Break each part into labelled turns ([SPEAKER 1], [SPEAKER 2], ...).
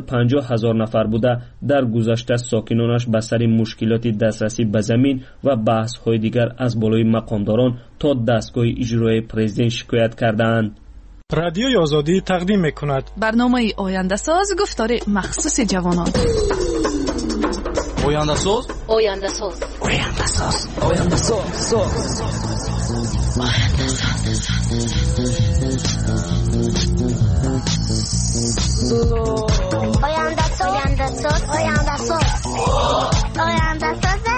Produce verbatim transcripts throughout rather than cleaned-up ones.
[SPEAKER 1] پنجاه هزار نفر بوده در گذشته ساکنانش به سر مشکلات دسترسی به زمین و بحث های دیگر از بالای مقامداران تا دستگاه اجرایی پرزیدنت شکایت کردند.
[SPEAKER 2] رادیوی آزادی تقدیم میکند
[SPEAKER 3] برنامه آینده ساز گفتار مخصوص جوانان.
[SPEAKER 4] آینده ساز
[SPEAKER 5] آینده ساز
[SPEAKER 4] آینده ساز آینده ساز
[SPEAKER 5] آینده ساز آینده ساز آینده ساز آینده ساز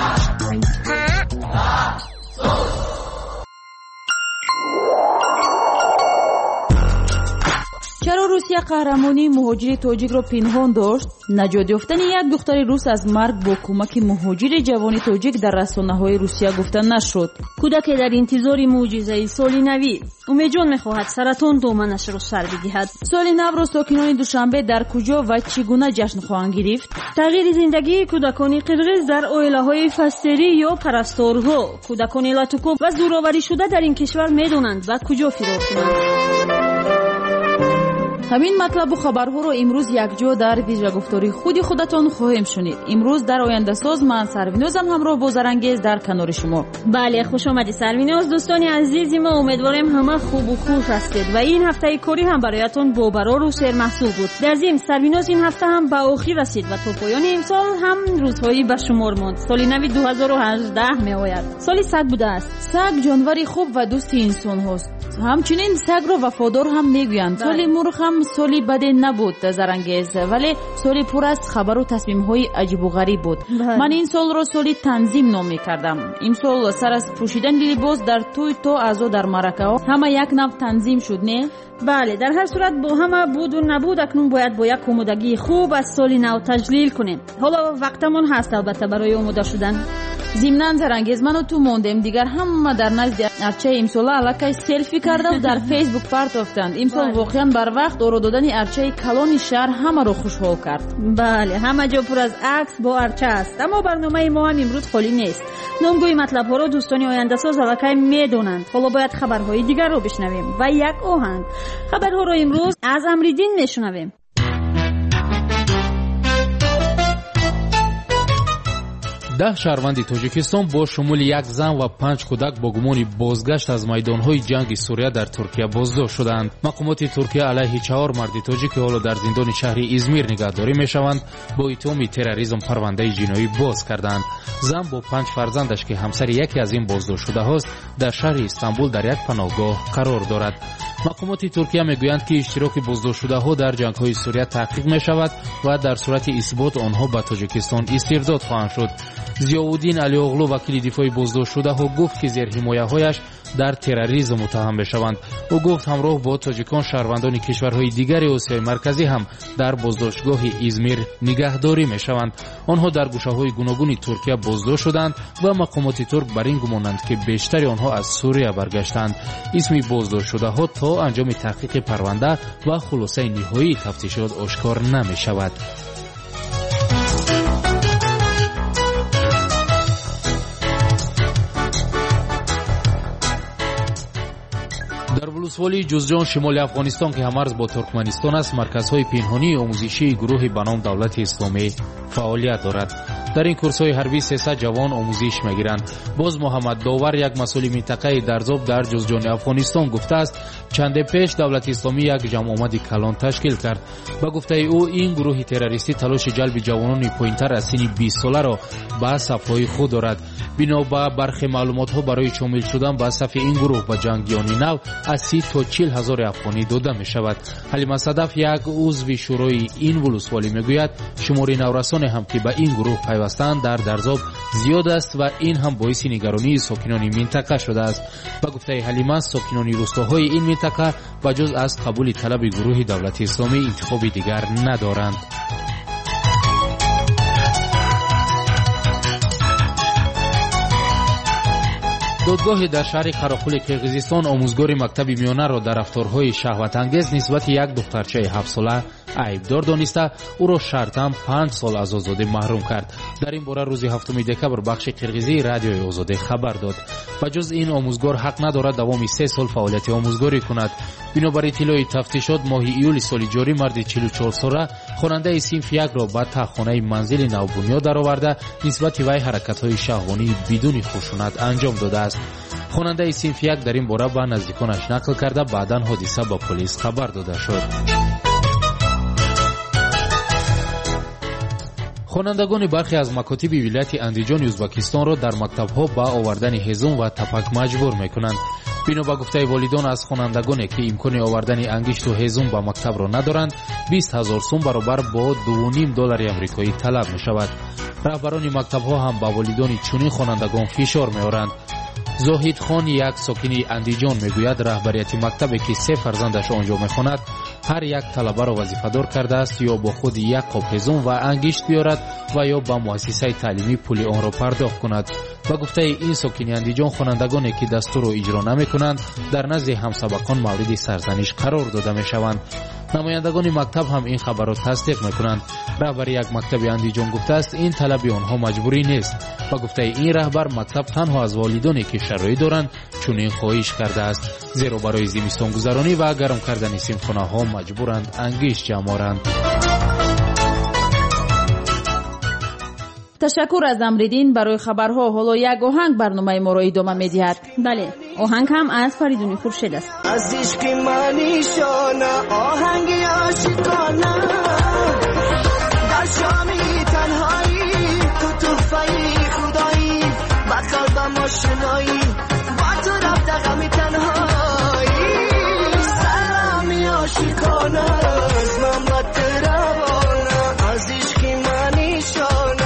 [SPEAKER 6] چرا روسیه قهرمانی مهاجر تاجیک را پنهان داشت؟ نجات یافتن یک دختر روس از مرگ با کمک مهاجر جوان تاجیک در رسانه‌های روسیه گفته نشد.
[SPEAKER 7] کودک در انتظار معجزه سال نوی امید جان می‌خواهد سرطان دامنش را سر بدهد.
[SPEAKER 6] سال نو را ساکنان دوشنبه در کجا و چگونه جشن خواهند گرفت؟
[SPEAKER 7] تغییر زندگی کودکان قرقیز در عائله‌های فستری یا پرستارها. کودکان لاتوکو و زورآوری شده در این کشور می‌دانند و کجا فرار کنند.
[SPEAKER 6] همین مطلب و خبرها رو امروز یک جا در ویژه گفتاری خودی خودتان خواهیم شنید. امروز در آینده ساز من سروینازم همراه با زرانگیز در کنار شما.
[SPEAKER 7] بله خوش آمدید سرویناز. دوستان عزیز ما امیدواریم همه خوب و خوش هستید و این هفته کاری هم برایتان باورار و سر محسوب بود. در ضمن سرویناز این هفته هم به آخر رسید و تا پایان امسال هم روزهایی به شمار ماند. سال نو دو هزار و هجده می آید. سال سگ بوده است.
[SPEAKER 6] سگ جانوری خوب و دوست انسان هست. همچنین سگ را وفادار هم میگویند. سال مرغ هم سالی بدی نبود زرانگیز، ولی سالی پر از خبر و تصمیم های عجیب و غریب بود. بله. من این سال را سالی تنظیم نام میکردم. این سال سر از پوشیدن لباس در توی تو ازو در مرکه ها همه یک نوع تنظیم شد نه؟
[SPEAKER 7] بله در هر صورت با همه بود و نبود اکنون باید با یک آمادگی خوب از سال نو تجلیل کنیم. حالا وقتمون هست البته برای آماده شدن.
[SPEAKER 6] زمینان زرانگیز من و تو موندیم دیگر هم در نزد ارچه امسال علاقه سلفی کرده و در فیسبوک پرتافتند. امسال واقعا بر وقت آرا دادن ارچه کلان شهر همه رو خوشحال کرد.
[SPEAKER 7] بله همه جا پر از عکس با ارچه است، اما برنامه ما هم امروز خالی نیست. نامگوی مطلب ها رو دوستان آینده ساز علاقه میدونند. حالا باید خبرهای دیگر رو بشنویم و یک آهنگ. خبرها رو امروز از امریدین میشنویم.
[SPEAKER 8] ده شهروند تاجیکستان با شمول یک زن و پنج کودک با گمان بازگشت از میدانهای جنگ سوریه در ترکیه بازداشت شدند. مقامات ترکیه علیه چهار مرد تاجیک که حالا در زندان شهر ازمیر نگهداری میشوند با اتهام تروریسم پرونده جنایی باز کردند. زن با پنج فرزندش که همسر یکی از این بازداشت شده است در شهر استانبول در یک پناهگاه قرار دارد. مقامات ترکیه میگویند که اشتراک بازداشت شده ها در جنگ های سوریه تحقیق می شود و در صورت اثبات آنها به تاجیکستان استرداد خواهند شد. ضیاءالدین علی اغلو وکیل دفاع بازداشت شده ها گفت که زیر حمایه هایش در تروریسم متهم میشوند. او گفت همراه با تاجیکان شهروندان کشورهای دیگر آسیای مرکزی هم در بازداشتگاه ازمیر نگهداری میشوند. آنها در گوشه‌های گوناگون ترکیه بازداشت شدند و مقامات ترک بر این گمانند که بیشتر آنها از سوریه برگشتند. اسم بازداشت شده ها تا انجام تحقیق پرونده و خلاصه نهایی تفتیشات آشکار نمیشود. در ولسوالی جوزجان شمال افغانستان که همرز با ترکمنستان است مرکزهای پنهانی آموزشی گروه به نام دولت اسلامی فعالیت دارد. در این کورس‌های حربی سیصد جوان آموزش می‌گیرند. باز محمد داور یک مسئول منطقه درزاب در جوزجان افغانستان گفته است چند پیش دولت اسلامی یک جمع آمد کلان تشکیل کرد. با گفته او این گروه تروریستی تلاش جلب جوانان پایین‌تر از سن بیست ساله را به صف‌های خود دارد. بنا به برخی معلومات‌ها برای شامل شدن به صف این گروه به جنگیان نو از سی تا چهل هزار افغانی داده می‌شود. حلیمه صدف یک عضو شورای این ولسوالی میگوید شمار نورسان هم که به این گروه پیوستند در درزاب زیاد است و این هم باعث نگرانی ساکنان منطقه شده است. با گفته حلیمه ساکنان روستاهای این منطقه بجز از قبول طلب گروه دولت اسلامی انتخاب دیگر ندارند. دادگاه در شهر قراقل قرقیزستان آموزگار مکتب میانه را در رفتارهای شهوت انگیز نسبت یک دخترچه هفت ساله айбдор дониста ӯро шартан панҷ сол аз озодӣ маҳрум кард. дар ин бора рӯзи ҳафтуми декабр бахши қирғизии радиои озодӣ хабар дод. ба ҷуз ин омӯзгор ҳақ надорад давоми се сол фаъолияти омӯзгорӣ кунад. бинобар иттилои тафтишот моҳи июли соли ҷорӣ марди чилу чор сола хонандаи синфи якро ба таххонаи манзили навбунёд дароварда нисбати вай ҳаракатҳои шаҳвонии бидуни хушунат анҷом додааст. хонандаи синфи як дар ин бора ба наздиконаш нақл карда баъдан ҳодиса ба полис хабар дода шуд. хонандагони бархе аз макотиби вилояти андиҷони ӯзбекистонро дар мактабҳо ба овардани ҳезум ва тапак маҷбур мекунанд. бино ба гуфтаи волидон аз хонандагоне ки имкони овардани ангишту ҳезум ба мактабро надоранд бист ҳазор сум баробар бо ду ним доллари амрикоӣ талаб мешавад. раҳбарони мактабҳо ҳам ба волидони чунин хонандагон фишор меоранд. зоҳидхон, як сокини Андиҷон, мегӯяд раҳбарияти мактабе ки се фарзандаш онҷо мехонад ҳар як талабаро вазифадор кардааст ё бо худи як қоб ҳезум ва ангишт биёрад ва ё ба муассисаи таълимӣ пули онро пардохт кунад. ба гуфтаи ин сокини Андиҷон, хонандагоне ки дастурро иҷро намекунанд дар назди ҳамсабақон мавриди сарзаниш қарор дода мешаванд. намояндагони мактаб ҳам ин хабарро тасдиқ мекунанд. раҳбари як мактаби Андиҷон гуфтааст ин талаби онҳо маҷбурӣ нест. ба гуфтаи ин раҳбар, мактаб танҳо аз волидоне ки шароит доранд чунин хоҳиш кардааст, зеро барои зимистонгузаронӣ ва гарм кардани симхонаҳо маҷбуранд ангишт ҷамъоранд.
[SPEAKER 6] ташаккур аз Амриддин барои хабарҳо. ҳоло як оҳанг барномаи моро идома медиҳад.
[SPEAKER 7] бале, оҳанг ҳам аз Фаридуни Хуршед аст.
[SPEAKER 9] аз ишқи манишона оҳанги ошиқона дар шоми танҳоӣ ту туҳфаи худоӣ ба қалбам ошиноӣ ба ту рафта ғами танҳоӣ саломи ошиқона аз ман ба ту равона аз ишқи манишона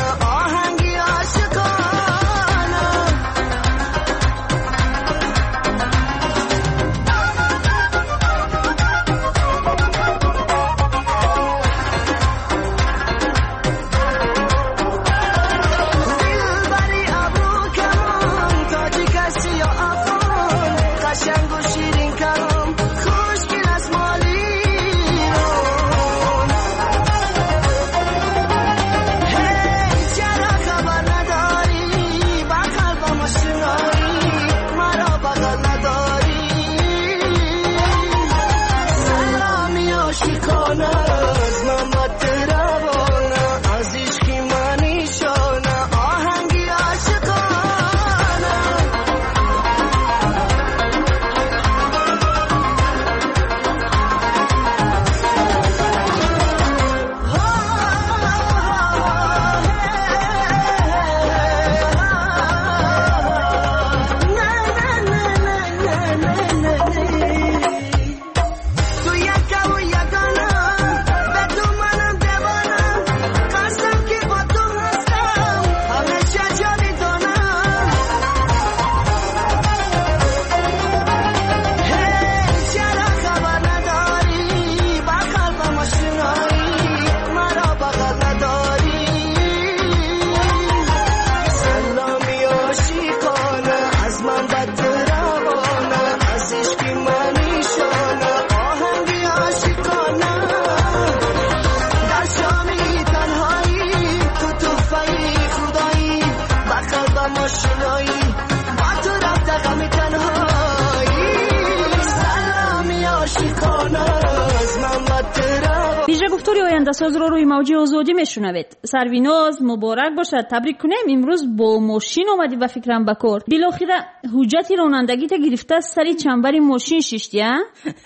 [SPEAKER 7] گفتاری آینده‌ساز رو روی موج آزادی میشنوید. سرویناز مبارک باشد. تبریک کنیم. امروز با ماشین اومدی و فکرم بکار. بالاخره حجت رانندگی تا گرفته سری چنبری ماشین شیشتی ها؟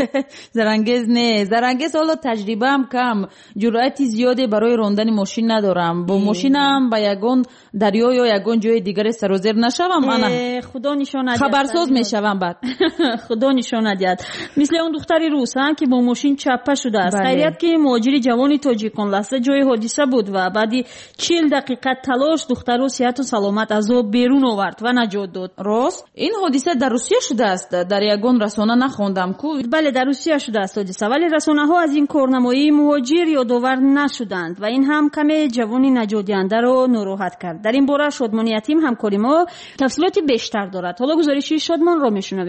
[SPEAKER 6] زرنگز نه. زرنگز حالا تجربه هم کم. جرأتی زیاده برای راندن ماشین ندارم. با ماشینم با یگان دریا یا یگان جای دیگر سر و زیر نشوم. من
[SPEAKER 7] خدا نشان ندهد.
[SPEAKER 6] خبرساز میشوم بعد.
[SPEAKER 7] خدا نشان ندهد. مثل اون دختری روس ها که با ماشین چپه شده است. خیریت که مهاجر جوانی تاجیکان لحظه جای حادثه بود و بعدی چهل دقیقه تلاش دختر رو صحت و سلامت از آب بیرون آورد و نجات داد.
[SPEAKER 6] راست؟ این حادثه در روسیه شده است. در یگان رسانه نخوندم کو.
[SPEAKER 7] بله در روسیه شده است حادثه، ولی رسانه ها از این کارنمایی مهاجر یادآور نشدند و این هم کمی جوانی نجات دهنده رو ناراحت کرد. در این باره شادمانی تیم همکاری ما تفصیلات بیشتر دارد. حالا گزارشی شادمان رو میشنویم.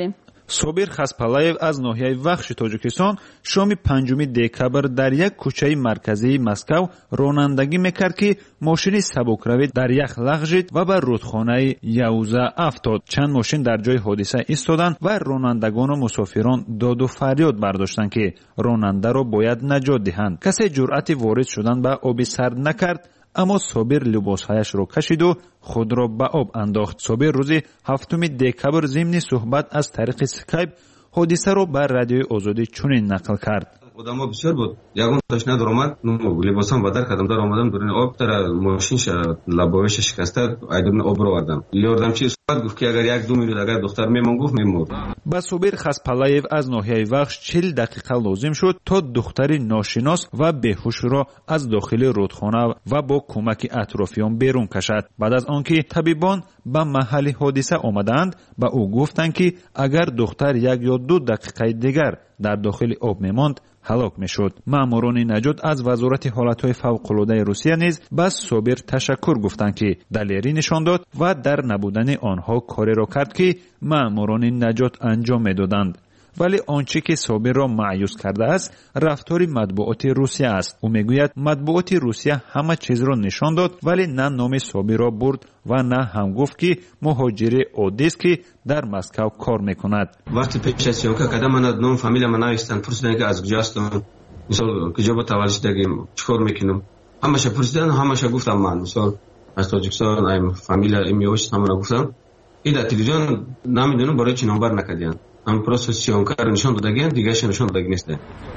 [SPEAKER 10] собир хаспалаев аз ноҳияи вахши тоҷикистон шоми панҷуми декабр дар як кӯчаи марказии Москав ронандагӣ мекард ки мошини сабукравӣ дар ях лағжид ва ба рудхонаи Яуза афтод. Чанд мошин дар ҷои ҳодиса истоданд ва ронандагону мусофирон доду фарёд бардоштанд ки ронандаро бояд наҷот диҳанд. касе ҷуръати ворид шудан ба оби сард накард, аммо собир либосҳояшро кашиду худро ба об андохт. собир рӯзи ҳафтуми декабр зимни суҳбат аз тариқи скайп ҳодисаро ба радиои озодӣ чунин нақл кард.
[SPEAKER 11] одамҳо бисёр буд. ягон ташна даромад, либосам ба дар кардам, дар омадам дуруни об тара мошинша лабовиша шикаста айдобни обро вардам. ёрдамчи суҳбат гуфт ки агар як ду минут агар духтар мемон гуфт мемурд. ба собир хаспалаев аз ноҳияи вахш чил дақиқа лозим шуд то духтари ношинос ва беҳушро аз дохили рудхона ва бо кӯмаки атрофиён берун кашад. баъд аз он ки табибон ба маҳалли ҳодиса омаданд, ба ӯ гуфтанд ки агар духтар як ё ду дақиқаи дигар дар дохили об мемонд ҳалок мешуд. маъмурони наҷот аз вазорати ҳолатҳои фавқулодаи Русия низ ба собир ташаккур гуфтанд ки далерӣ нишон дод ва дар набудани онҳо кореро кард ки маъмурони наҷот анҷом медоданд. вале онче ки собирро маъюс кардааст рафтори матбуоти Русия аст. ӯ мегӯяд матбуоти Русия ҳама чизро нишон дод, вале на номи собирро бурд ва на ҳам гуфт ки муҳоҷири оддист ки дар Москав кор мекунад. вақти пеш аз сиёка када мана ном фамилияма навистанд, пурсиданд ки аз куҷо ҳастам, мисол куҷо ба таваллуд шудагим, чикор мекунам. ҳамаша пурсиданд, ҳамаша гуфтам ман мисол аз Тоҷикистон айм фамилия ими ош ҳамаро гуфтам. и дар телевизион намедонам барои чӣ номбар накардиянд. ҳам просто сиёнкар нишон додагиянд, дигараш нишон додаги нест.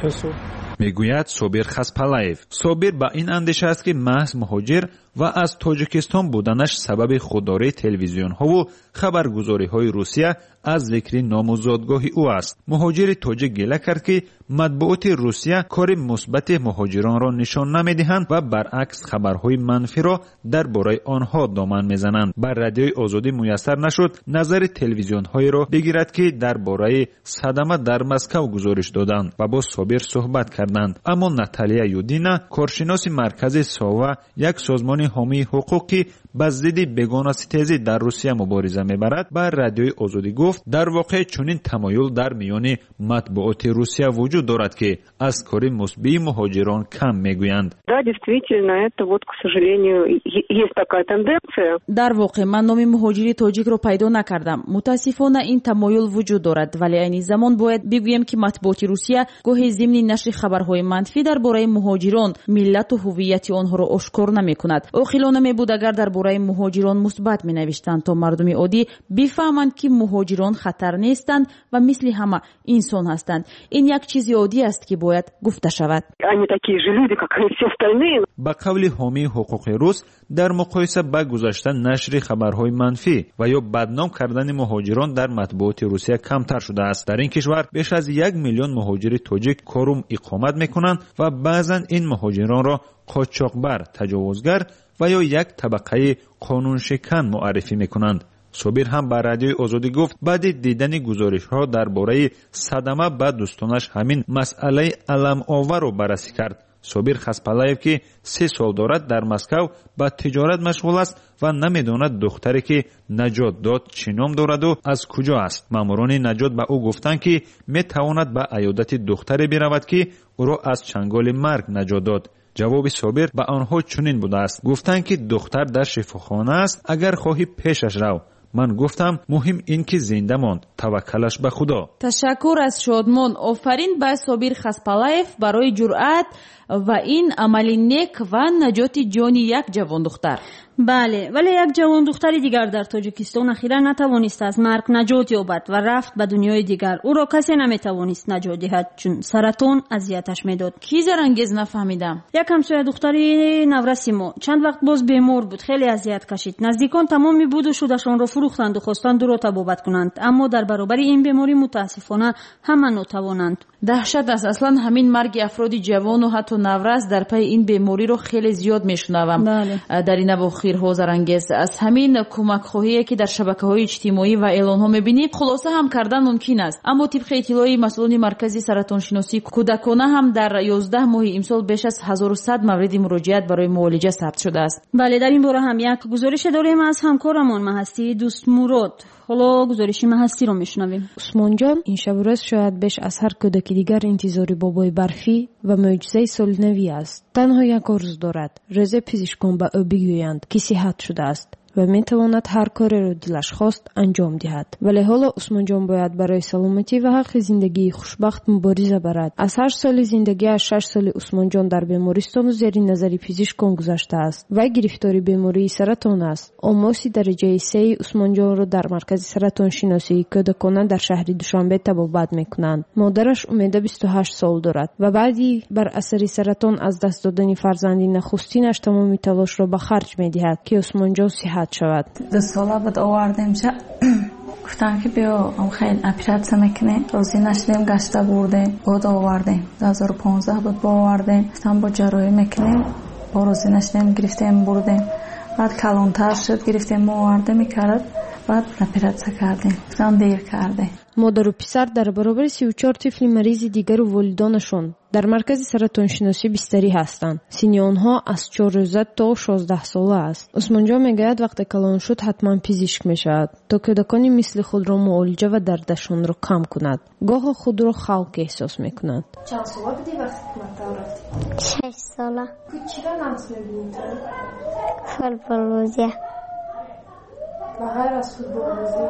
[SPEAKER 10] мегӯяд собир хаспалаев. собир ба ин андеша аст ки маҳз муҳоҷир ва аз Тоҷикистон буданаш сабаби худдории телевизионҳову хабаргузориҳои Русия аз зикри ному зодгоҳи ӯ аст. муҳоҷири тоҷик гела кард ки матбуоти Русия кори мусбати муҳоҷиронро нишон намедиҳанд ва баръакс хабарҳои манфиро дар бораи онҳо доман мезананд. ба радиои озодӣ муяссар нашуд назари телевизионҳоеро бигирад ки дар бораи садама дар Москав гузориш доданд ва бо собир суҳбат карданд. аммо Наталия Юдина, коршиноси маркази Сова, як созмони ҳомии ҳуқуқ ки ба зидди бегонаситезӣ дар Русия мубориза мебарад, ба радиои озодӣ гуфт дар воқеъ чунин тамоюл дар миёни матбуоти Русия вуҷуд дорад ки аз кори мусбии муҳоҷирон кам мегӯянд.
[SPEAKER 12] Да, действительно, это вот, к сожалению, есть такая тенденция.
[SPEAKER 6] дар воқеъ ман номи муҳоҷири тоҷикро пайдо накардам. мутаассифона ин тамоюл вуҷуд дорад, вале айни замон бояд бигӯем ки матбуоти Русия гоҳи зимни нашри хабарҳои манфӣ дар бораи муҳоҷирон миллату ҳуввияти онҳоро ошкор намекунад. оқилона мебуд агар дар бораи муҳоҷирон мусбат менавиштанд то мардуми оддӣ бифаҳманд ки муҳоҷирон хатар нестанд ва мисли ҳама инсон ҳастанд. ин як чизи оддӣ аст ки бояд гуфта шавад.
[SPEAKER 12] Они такие же люди, как и все остальные.
[SPEAKER 10] ба қавли ҳомии ҳуқуқи рус, дар муқоиса ба гузашта нашри хабарҳои манфӣ ва ё бадном кардани муҳоҷирон дар матбуоти Русия камтар шудааст. дар ин кишвар беш аз як миллион муҳоҷири тоҷик кору иқомат мекунанд ва баъзан ин муҳоҷиронро қочоқбар, таҷовузгар ва ё як табақаи қонуншикан муаррифӣ мекунанд. собир ҳам ба радиои озодӣ гуфт баъди дидани гузоришҳо дар бораи садама ба дӯстонаш ҳамин масъалаи аламоварро баррасӣ кард. собир хаспалаев ки се сол дорад дар Москав ба тиҷорат машғул аст ва намедонад духтаре ки наҷот дод чӣ ном дораду аз куҷо аст. маъмурони наҷот ба ӯ гуфтанд ки метавонад ба аёдати духтаре биравад ки ӯро аз чанголи марг наҷот дод. ҷавоби собир ба онҳо чунин будааст. гуфтанд ки духтар дар шифохона аст, агар хоҳӣ пешаш рав. ман гуфтам муҳим ин ки зинда монд, таваккалаш ба худо.
[SPEAKER 6] ташаккур аз шодмон. офарин ба собир хаспалаев барои ҷуръат ва ин амали нек ва наҷоти ҷони як ҷавон духтар.
[SPEAKER 7] бале, вале як ҷавон духтари дигар дар Тоҷикистон ахиран натавонист аз марг наҷот ёбад ва рафт ба дунёи дигар. ӯро касе наметавонист наҷот диҳад, чун саратон азияташ медод.
[SPEAKER 6] ки зарангез нафаҳмидам.
[SPEAKER 7] як ҳамсоя духтари навраси мо чанд вақт боз бемор буд, хеле азият кашид. наздикон тамоми буду шудашонро фурӯхтанду хостанд ӯро табобат кунанд, аммо дар баробари ин беморӣ мутаассифона ҳама нотавонанд.
[SPEAKER 6] даҳшат аст. аслан ҳамин марги афроди ҷавону ҳатто наврас дар паи ин бемориро хеле зиёд мешунавам дар ин авохирҳо. зарангез аз ҳамин кӯмакхоҳие ки дар шабакаҳои иҷтимоӣ ва эълонҳо мебинӣ хулоса ҳам кардан мумкин аст. аммо тибқи иттилои масъулони маркази саратоншиносии кӯдакона ҳам дар ёздаҳ моҳи имсол беш аз ҳазору сад мавриди муроҷиат барои муолиҷа сабт шудааст.
[SPEAKER 7] бале, дар ин бора ҳам як гузорише дорем аз ҳамкорамон маҳастӣ Дӯстмурод. ҳоло гузориши маҳастиро мешунавем.
[SPEAKER 13] усмонҷон ин шабрӯз шояд беш аз ҳар кӯдаки дигар интизори бобои барфӣ ва мӯъҷизаи солинавӣ аст. танҳо як орзу дорад: рӯзе пизишкон ба ӯ бигӯянд ки сиҳат шудааст ва метавонад ҳар кореро дилаш хост анҷом диҳад. вале ҳоло усмонҷон бояд барои саломатӣ ва ҳаққи зиндагии хушбахт мубориза барад. аз ҳашт соли зиндагиаш шаш соли усмонҷон дар бемористону зери назари пизишкон гузаштааст. вай гирифтори бемории саратон аст. омоси дараҷаи сеи усмонҷонро дар маркази саратоншиносии кӯдакона дар шаҳри душанбе табобат мекунанд. модараш умеда бисту ҳашт сол дорад ва баъди бар асари саратон аз даст додани фарзанди нахустинаш тамоми талошро ба харҷ медиҳад ки усмонҷон сиҳат شود.
[SPEAKER 14] دو ساله بود آوردیم شد گفتم که بیا ام خیلی اپراتسیون میکنیم. روزی نشدیم گشته بردیم بود آوردیم. دو هزار و پانزده بود با آوردیم. گفتم با جراحی میکنیم. با روزی نشدیم گرفتیم بردیم. بعد کلانتر شد گرفتیم آوردیم میکرد. بعد اپراتسیون کردیم. گفتم دیر کردیم.
[SPEAKER 13] модару писар дар баробари сию чор тифли маризи дигару волидонашон дар маркази саратоншиносӣ бистарӣ ҳастанд. синни онҳо аз чор рӯза то шоздаҳ сола аст. усмонҷон мегӯяд вақте калон шуд ҳатман пизишк мешавад то кӯдакони мисли худро муолиҷа ва дардашонро кам кунад. гоҳо худро халқ эҳсос мекунад.
[SPEAKER 15] чанд сола будӣ вақте ки мактаб рафтӣ?
[SPEAKER 5] шаш сола.
[SPEAKER 15] чиро намс мебинӣ ту?
[SPEAKER 5] футболбозӣ.
[SPEAKER 15] ва ғайр аз футболбозӣ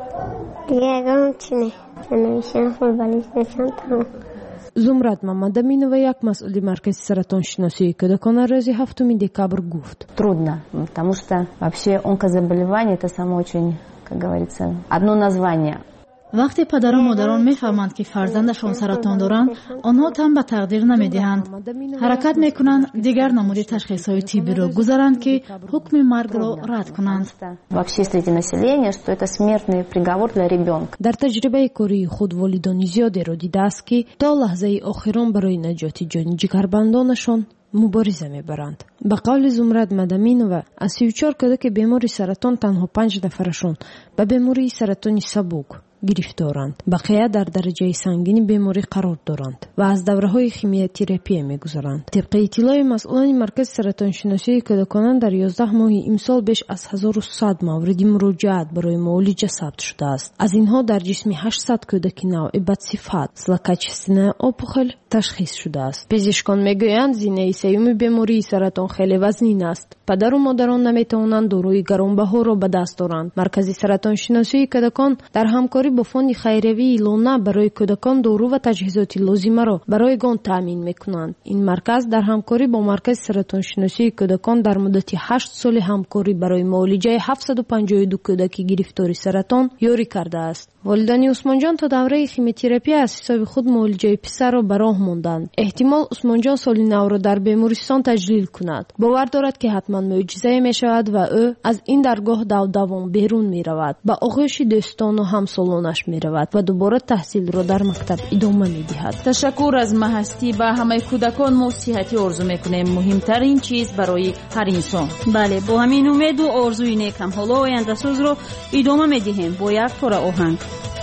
[SPEAKER 5] دیگه اگه چی نمیشن فوتبالیست نشن تمام.
[SPEAKER 13] зумрад мамадаминова як масъули маркази саратоншиносии кӯдакона рӯзи ҳафтуми декабр гуфт:
[SPEAKER 16] трудно, потому что вообще онкозаболевание это само очень, как говорится, одно название.
[SPEAKER 17] вақте падару модарон мефаҳманд ки фарзандашон саратон доранд, онҳо там ба тақдир намедиҳанд. ҳаракат мекунанд дигар намуди ташхисҳои тиббиро гузаранд ки ҳукми маргро рад кунанд.
[SPEAKER 16] вообще среди населения, что это смертный приговор для ребенка.
[SPEAKER 13] дар таҷрибаи кории худ волидони зиёдеро дидааст ки то лаҳзаи охирон барои наҷоти ҷони ҷигарбандонашон мубориза мебаранд. ба қавли зумрад мадаминова, аз сию чор кӯдаки бемори саратон танҳо панҷ нафарашон ба бемории саратони сабук гирифторанд. бақия дар дараҷаи сангини беморӣ қарор доранд ва аз давраҳои химиятерапия мегузаранд. тибқи иттилои масъулони маркази саратоншиносии кӯдакона дар ёздаҳ моҳи имсол беш аз ҳазору сад мавриди муроҷиат барои муолиҷа сабт шудааст. аз инҳо дар ҷисми ҳаштсад кӯдаки навъи бадсифат злокачественная опухоль ташхис шудааст. пизишкон мегӯянд зинаи сеюми бемории саратон хеле вазнин аст. падару модарон наметавонанд дорои гаронбаҳоро ба даст оранд. маркази саратоншиносии кӯдакон дар ҳамкорӣ бо фонди хайриявии лона барои кӯдакон дору ва таҷҳизоти лозимаро барои гон таъмин мекунанд. ин марказ дар ҳамкорӣ бо маркази саратоншиносии кӯдакон дар муддати ҳашт соли ҳамкорӣ барои муолиҷаи ҳафтсаду панҷоҳу ду кӯдаки гирифтори саратон ёрӣ кардааст. волидони усмонҷон то давраи химиотерапия аз ҳисоби худ муолиҷаи писарро ба роҳ монданд. эҳтимол усмонҷон соли навро дар бемористон таҷлил кунад. бовар дорад ки ҳатман мӯъҷизае мешавад ва ӯ аз ин даргоҳ давдавон берун меравад, ба оғӯши дӯстону ҳамсолонаш меравад ва дубора таҳсилро дар мактаб идома медиҳад.
[SPEAKER 6] ташаккур аз маҳастӣ. ба ҳамаи кӯдакон мо сиҳатӣ орзу мекунем. муҳимтарин чиз барои ҳар инсон.
[SPEAKER 7] бале, бо ҳамин умеду орзуи некам ҳоло ояндасӯзро идома медиҳем бо як пора оҳанг.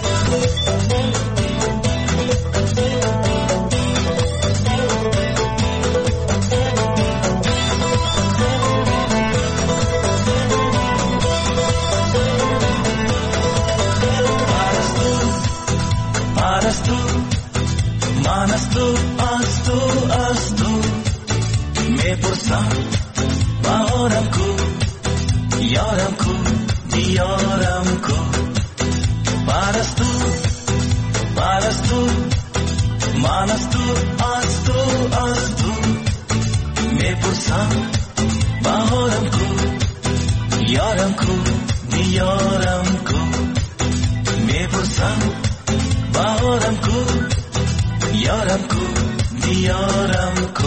[SPEAKER 9] من از تو از تو از تو میپرسم بهارم کو یارم کو دیارم کو من از تو من از تو من از تو از تو از تو میپرسم بهارم کو یارم کو دیارم کو میپرسم بهارم کو یارم کو دیارم کو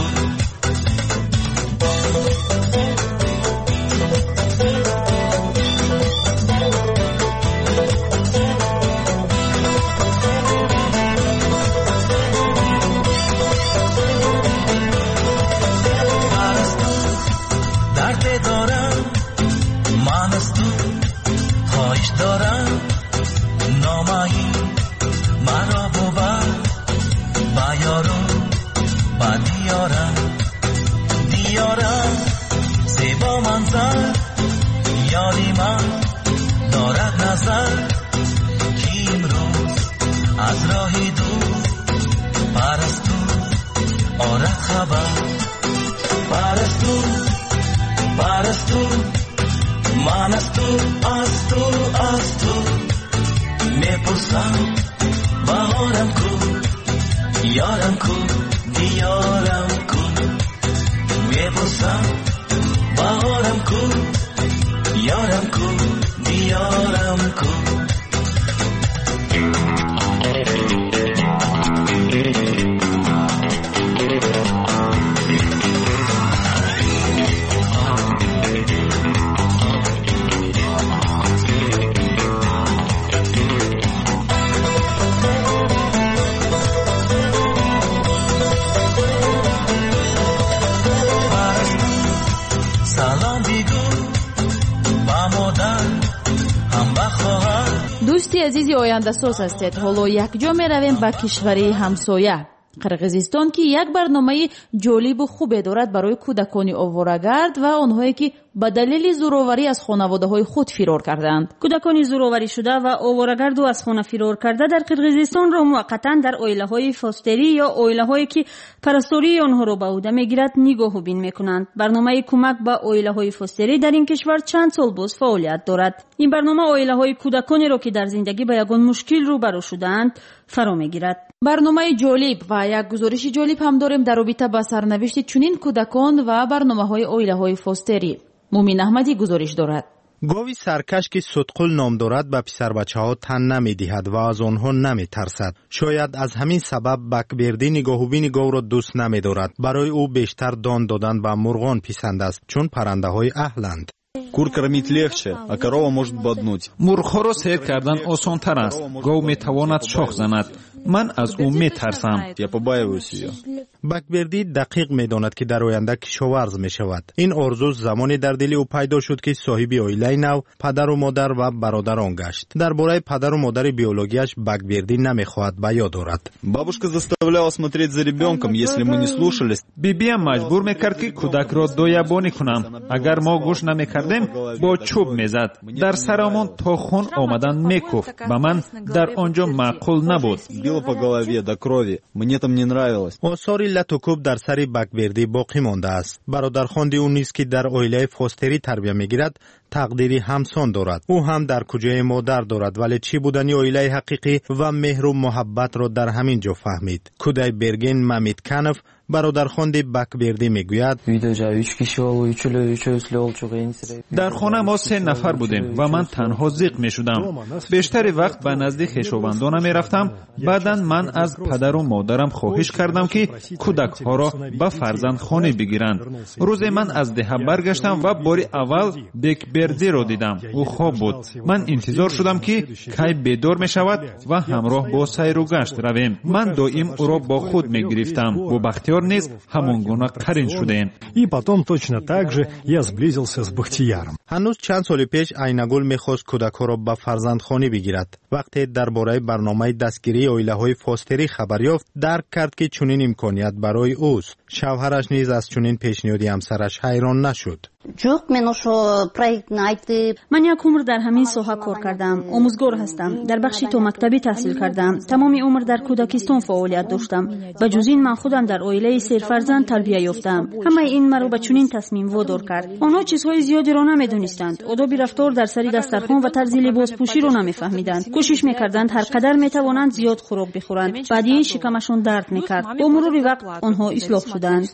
[SPEAKER 9] عشق دارم نامایی مرا بود با یارو با دیارم دیارم زیبا منظر یاری من دارد نظر که امروز از راهی دور پرستو آرد خبر پرستو پرستو من از تو از تو از تو میپرسم بهارم کو یارم کو دیارم کو میپرسم بهارم کو یارم کو دیارم کو
[SPEAKER 6] дӯсти азизи ояндасоз ҳастед. ҳоло якҷо меравем ба кишвари ҳамсоя қирғизистон, ки як барномаи ҷолибу хубе дорад барои кӯдакони оворагард ва онҳое ки ба далели зӯроварӣ аз хонаводаҳои худ фирор карданд.
[SPEAKER 7] кӯдакони зӯроваришуда ва оворагарду аз хона фирор карда дар қирғизистонро муваққатан дар оилаҳои фостерӣ ё оилаҳое ки парастории онҳоро ба ӯҳда мегирад нигоҳубин мекунанд. барномаи кӯмак ба оилаҳои фостерӣ дар ин кишвар чанд сол боз фаъолият дорад. ин барнома оилаҳои кӯдаконеро ки дар зиндагӣ ба ягон мушкил рӯбарӯ шудаанд фаро мегирад. барномаи ҷолиб ва як гузориши ҷолиб ҳам дорем дар робита ба сарнавишти чунин кӯдакон ва барномаҳои оилаҳои фостерӣ. мумин аҳмадӣ гузориш дорад.
[SPEAKER 18] гови саркаш ки сутқул ном дорад ба писарбачаҳо тан намедиҳад ва аз онҳо наметарсад. шояд аз ҳамин сабаб бакбердӣ нигоҳубини говро дӯст намедорад. барои ӯ бештар дон додан ба мурғон писанд аст, чун паррандаҳои аҳланд.
[SPEAKER 19] Кур кормить легче, а корова может боднуть.
[SPEAKER 10] Мурғҳоро сер кардан осонтар аст. Гов метавонад шох занад. Ман аз ӯ метарсам.
[SPEAKER 19] Я побаиваюсь её.
[SPEAKER 18] бакбердӣ дақиқ медонад ки дар оянда кишоварз мешавад. ин орзу замоне дар дили ӯ пайдо шуд ки соҳиби оилаи нав, падару модар ва бародарон гашт. дар бораи падару модари биологияш бакбердӣ намехоҳад ба ёд орад.
[SPEAKER 19] Бабушка заставляла смотреть за ребенком, если мы не слушались.
[SPEAKER 10] бибиям маҷбур мекард ки кӯдакро доябонӣ кунам. агар мо гӯш намекардем, бо чӯб мезад. дар сарамон то хун омадан мекуфт. ба ман дар онҷо маъқул набуд.
[SPEAKER 19] Била по голове до крови. Мне там не нравилось.
[SPEAKER 18] осори лату кӯб дар сари бакбердӣ боқӣ мондааст. бародархонди ӯ низ ки дар оилаи фостерӣ тарбия мегирад, тақдири ҳамсон дорад. ӯ ҳам дар куҷаи модар дорад, вале чӣ будани оилаи ҳақиқӣ ва меҳру муҳаббатро дар ҳамин ҷо фаҳмид. кӯдай берген мамитканов бародархонди бакбердӣ мегӯяд:
[SPEAKER 10] дар хона мо се нафар будем ва ман танҳо зиқ мешудам. бештари вақт ба назди хешовандонам мерафтам. баъдан ман аз падару модарам хоҳиш кардам ки кӯдакҳоро ба фарзандхонӣ бигиранд. рӯзе ман аз деҳа баргаштам ва бори аввал бекбердиро дидам. ӯ хоб буд. ман интизор шудам ки кай бедор мешавад ва ҳамроҳ бо сайру гашт равем. ман доим ӯро бо худ мегирифтам. бо бахтиёр низ ҳамон гуна қарин шудем.
[SPEAKER 2] И потом точно так же я сблизился с Бахтияром.
[SPEAKER 18] ҳанӯз чанд соли пеш Айнагул мехост кӯдакҳоро ба фарзандхонӣ бигирад. вақте дар бораи барномаи дастгирии оилаҳои фостерӣ хабар ёфт, дарк кард ки чунин имконият барои ӯст. шавҳараш низ аз чунин пешниҳоди ҳамсараш ҳайрон нашуд.
[SPEAKER 20] Жоқ, мен ошо проектни айтиб.
[SPEAKER 7] Ман як умр дар ҳамин соҳа кор кардам. Омӯзгор ҳастам. Дар бахши то мактабӣ таҳсил кардам. Тамоми умр дар кӯдакистон фаъолият доштам. Ба ҷуз ин ман худам дар оилаи серфарзанд тарбия ёфтам. ҳамаи ин маро ба чунин тасмим водор кард. онҳо чизҳои зиёдеро намедонистанд. одоби рафтор дар сари дастархон ва тарзи либоспӯширо намефаҳмиданд. кӯшиш мекарданд ҳар қадар метавонанд зиёд хӯрок бихӯранд. баъди ин шикамашон дард мекард. бо мурури вақт онҳо ислоҳ шуданд.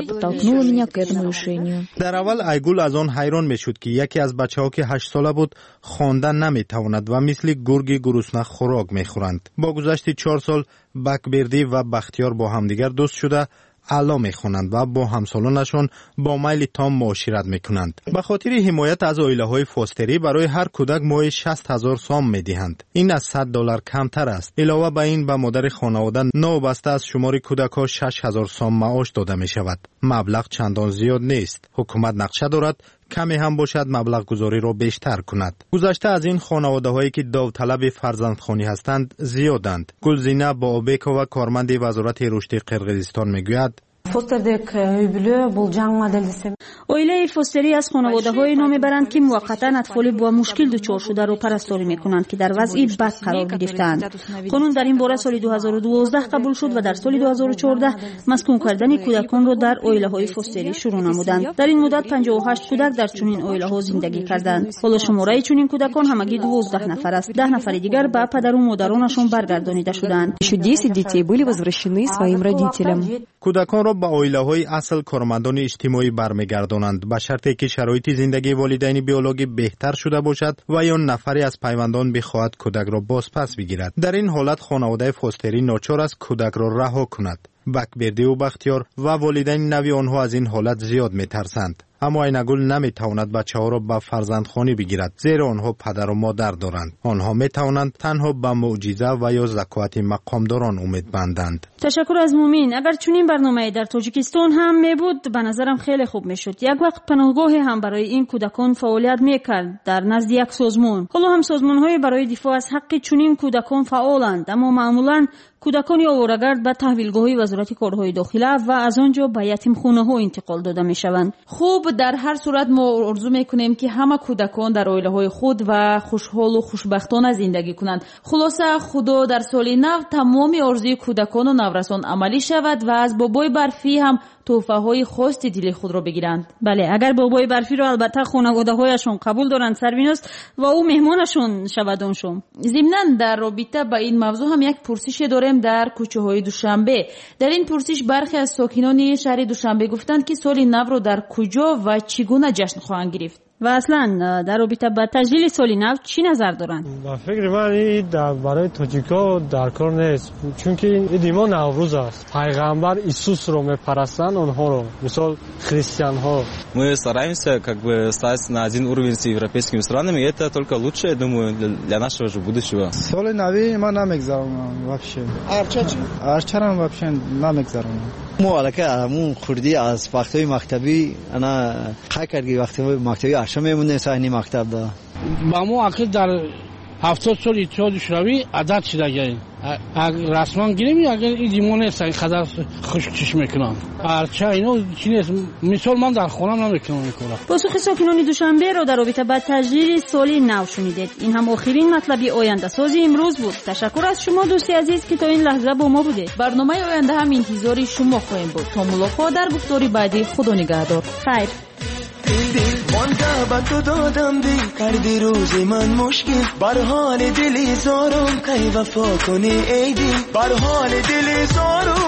[SPEAKER 18] дар аввал Айгул аз он ҳайрон мешуд ки яке аз бачаҳо ки ҳашт сола буд хондан наметавонад ва мисли гурги гуруснак хӯрок мехӯранд. бо гузашти чор сол бакбердӣ ва бахтиёр бо ҳамдигар дӯст шуда аъло мехонанд ва бо ҳамсолонашон бо майли том муошират мекунанд. ба хотири ҳимоят аз оилаҳои фостерӣ барои ҳар кӯдак моҳи шаст ҳазор сом медиҳанд. ин аз сад доллар камтар аст. илова ба ин ба модари хонавода новобаста аз шумори кӯдакҳо шаш ҳазор сом маош дода мешавад. маблағ чандон зиёд нест. ҳукумат нақша дорад کمی هم باشد مبلغ گذاری را بیشتر کند. گذشته از این خانواده هایی که داوطلب فرزندخوانی هستند زیادند. گلزینه باابکова کارمند وزارت رشد قرقیزستان میگوید
[SPEAKER 7] اویله فوستری از خانواده های نام برند که موقتا اطفال با مشکل دچار شده رو پرستاری میکنند که در وضعی بد قرار گرفتند. قانون در این باره سال دو هزار و دوازده قبول شد و در سال دو هزار و چهارده مسکون کردن کودکان را در اویله های فوستری شروع نمودند. در این مدت پنجاه و هشت کودک در چنین اویله ها زندگی کردند. حالا شماره چنین کودکان همگی دوازده نفر است. ده نفر دیگر به پدر و مادرانشان برگردانیده شدند.
[SPEAKER 21] Еще десять детей были возвращены своим родителям.
[SPEAKER 18] کودکان را به اویله‌های اصل کارمندان اجتماعی برمیگردانند به شرطی که شرایط زندگی والدین بیولوژی بهتر شده باشد و یا نفری از پیوندان بخواهد کودک را بازپس بگیرد. در این حالت خانواده فوستری ناچار است کودک را رها کند. بکبردی و بختیار و والدین نوی آنها از این حالت زیاد میترسند. اما اینگل نمیتواند بچه ها را به فرزندخوانی بگیرد زیرا آنها پدر و مادر دارند. آنها میتوانند تنها به معجزه و یا زکوات مقامداران امید بندند.
[SPEAKER 7] تشکر از مومین. اگر چنین برنامه در تاجیکستان هم میبود به نظرم خیلی خوب میشد. یک وقت پناهگاه هم برای این کودکان فعالیت میکرد در نزد یک سازمان. حالا هم سازمان های برای دفاع از حق چنین کودکان فعالند، اما معمولا کودکان آواره‌گرد به تحویلگاه وزارت کارهای داخله و از آنجا به یتیمخانه ها انتقال داده میشوند.
[SPEAKER 6] خوب، در هر صورت ما آرزو میکنیم که همه کودکان در عائله های خود و خوشحال و خوشبختانه زندگی کنند. خلاصه خدا در سال نو تمام آرزوی کودکان و نورسان عملی شود و از بابای برفی هم تحفه های خاص دل خود را بگیرند.
[SPEAKER 7] بله، اگر بابای برفی را البته خانواده هایشون قبول دارند سرویناس و او مهمانشون شودانشون.
[SPEAKER 6] ضمناً در رابطه با این موضوع هم یک پرسش داریم در کوچه های دوشنبه. در این پرسش برخی از ساکنان شهر دوشنبه گفتند که سال نو را در کجا و چگونه جشن خواهند گرفت
[SPEAKER 7] و اصلا در رابطه با تجلیل سال نو چی نظر دارند؟
[SPEAKER 22] با فکر من این برای تاجیکا در کار نیست، چون که این ایمان نوروز است. پیغمبر Иисус رو میپرستند آنها رو، مثال христиан ها.
[SPEAKER 19] Мы стараемся как бы стать на один уровень с европейскими странами, и это только лучше, я думаю, для нашего же будущего.
[SPEAKER 23] سال نوی من نمیگذرونم вообще. ارچه ارچرم вообще نمیگذرونم.
[SPEAKER 24] مو الکه همون خوردی از وقتای مکتبی انا خاک کردی وقتای مکتبی ارچه میمونه ساینی مکتب دا.
[SPEAKER 25] با مو اکل در هفتاد سال اتحاد شوروی عادت شده گه. رسما گیریم اگر این دیمونه سعی خدا خوش چش میکنن. ارچه اینو چی نیست، مثال من در خونم نمیکنم میکنم.
[SPEAKER 7] پاسخ ساکنان دوشنبه را در رابطه با تجلیل سال نو شنیدید. این هم آخرین مطلبی آینده سازی امروز بود. تشکر از شما دوستی عزیز که تا این لحظه با ما بودید.
[SPEAKER 6] برنامه آینده هم انتظاری شما خواهیم بود. تا ملاقات در گفتاری بعدی. خدا نگهدار.
[SPEAKER 7] خیر.
[SPEAKER 9] مانده با تو دادم دل کردی روزی من مشکل بر حال دلی زارم کی وفا کنی ای دل بر حال دلی زارم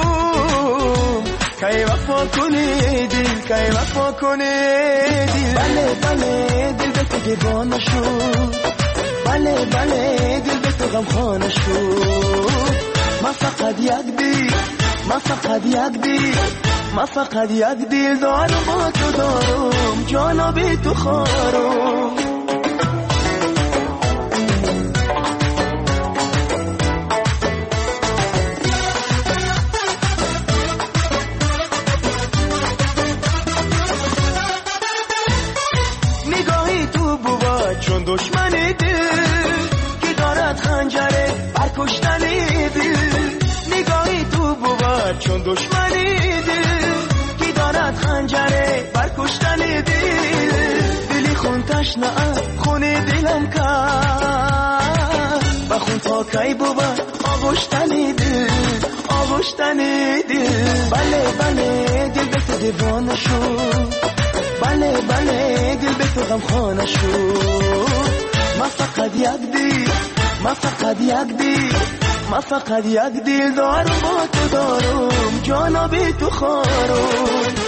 [SPEAKER 9] کی وفا کنی ای دل کی وفا کنی ای دل بله بله دل به تو دیوانه شد بله بله دل به تو غمخانه شد ما فقط یک دل ما فقط یک دل ما فقط یک دل دارم با تو دارم جانا بی تو خارم نگاهی تو بوا چون دشمنی دل که دارد خنجره بر کشتنی دل نگاهی تو بوا چون دشمنی خنجره بر کشتن دل دلی خون تشنه خون دلم کرد و خون تا کی بود آغشتن دل آغشتن دل بله بله دل به تو دیوانه شد بله بله دل به تو غمخانه شد ما فقط یک دل ما فقط یک دل ما فقط یک دل دارم با تو دارم جانا بی تو خارم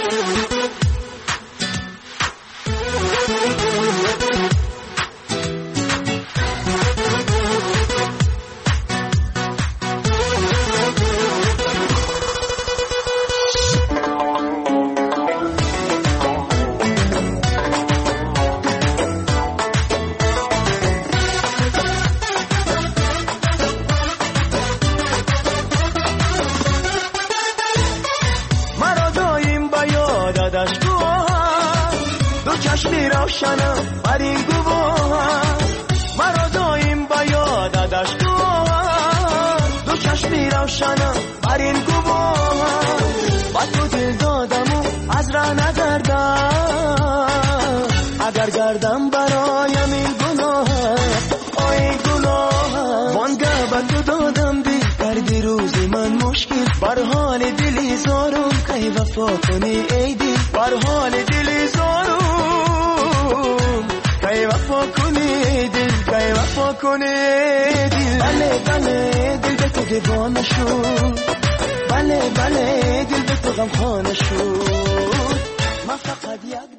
[SPEAKER 9] چشمی روشنم بر این گواه مرا دایم با یادش گواه دو چشمی روشنم بر این گواه با تو دل دادم و از راه نگردم اگر گردم برایم این گناه آی گناه وانگه با تو دادم دل کردی روزی من مشکل بر حال دلی زارم که وفا کنی ای دل بر حال دلی زارم که وفا کنی دل که وفا کنی دل بله بله دل به تو دیوانه شد بله بله دل به تو غمخانه شد من فقط یک